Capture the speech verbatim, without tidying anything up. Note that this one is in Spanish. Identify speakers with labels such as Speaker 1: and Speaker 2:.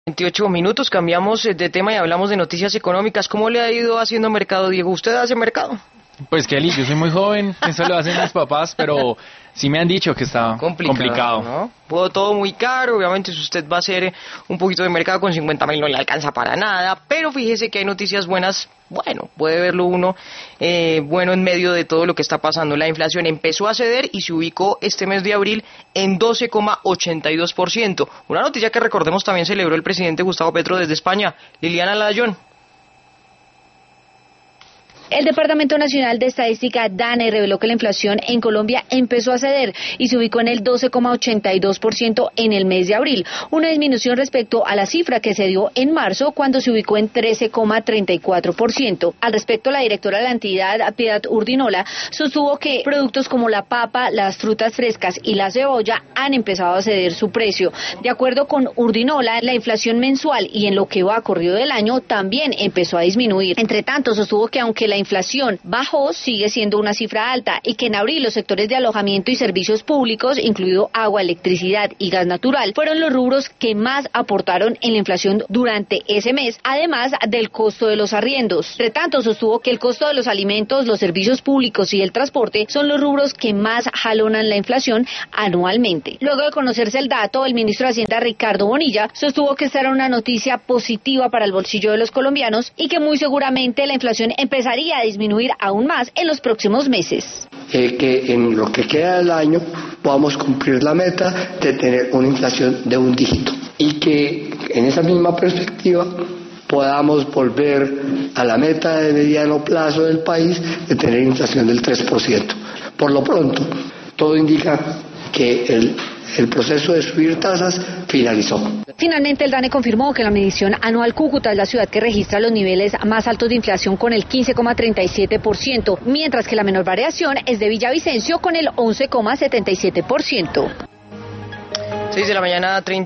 Speaker 1: veintiocho minutos, cambiamos de tema y hablamos de noticias económicas. ¿Cómo le ha ido haciendo mercado, Diego? ¿Usted hace mercado?
Speaker 2: Pues Kelly, yo soy muy joven, eso lo hacen mis papás, pero sí me han dicho que está complicado, complicado.
Speaker 1: ¿no? Puedo todo muy caro, obviamente si usted va a hacer un poquito de mercado con cincuenta mil no le alcanza para nada, pero fíjese que hay noticias buenas, bueno, puede verlo uno, eh, bueno en medio de todo lo que está pasando. La inflación empezó a ceder y se ubicó este mes de abril en doce coma ochenta y dos por ciento. Una noticia que recordemos también celebró el presidente Gustavo Petro desde España. Liliana Layón.
Speaker 3: El Departamento Nacional de Estadística, DANE, reveló que la inflación en Colombia empezó a ceder y se ubicó en el doce coma ochenta y dos por ciento en el mes de abril, una disminución respecto a la cifra que se dio en marzo, cuando se ubicó en trece coma treinta y cuatro por ciento. Al respecto, la directora de la entidad, Piedad Urdinola, sostuvo que productos como la papa, las frutas frescas y la cebolla han empezado a ceder su precio. De acuerdo con Urdinola, la inflación mensual y en lo que va corrido del año también empezó a disminuir. Entre tanto, sostuvo que aunque la inflación bajó, sigue siendo una cifra alta y que en abril los sectores de alojamiento y servicios públicos, incluido agua, electricidad y gas natural, fueron los rubros que más aportaron en la inflación durante ese mes, además del costo de los arriendos. Entre tanto, sostuvo que el costo de los alimentos, los servicios públicos y el transporte son los rubros que más jalonan la inflación anualmente. Luego de conocerse el dato, el ministro de Hacienda, Ricardo Bonilla, sostuvo que esta era una noticia positiva para el bolsillo de los colombianos y que muy seguramente la inflación empezaría a disminuir aún más en los próximos meses.
Speaker 4: Eh, que en lo que queda del año podamos cumplir la meta de tener una inflación de un dígito y que en esa misma perspectiva podamos volver a la meta de mediano plazo del país de tener inflación del tres por ciento. Por lo pronto, todo indica que el El proceso de subir tasas finalizó.
Speaker 3: Finalmente, el DANE confirmó que la medición anual Cúcuta es la ciudad que registra los niveles más altos de inflación con el quince coma treinta y siete por ciento, mientras que la menor variación es de Villavicencio con el once coma setenta y siete por ciento.
Speaker 1: seis de la mañana, treinta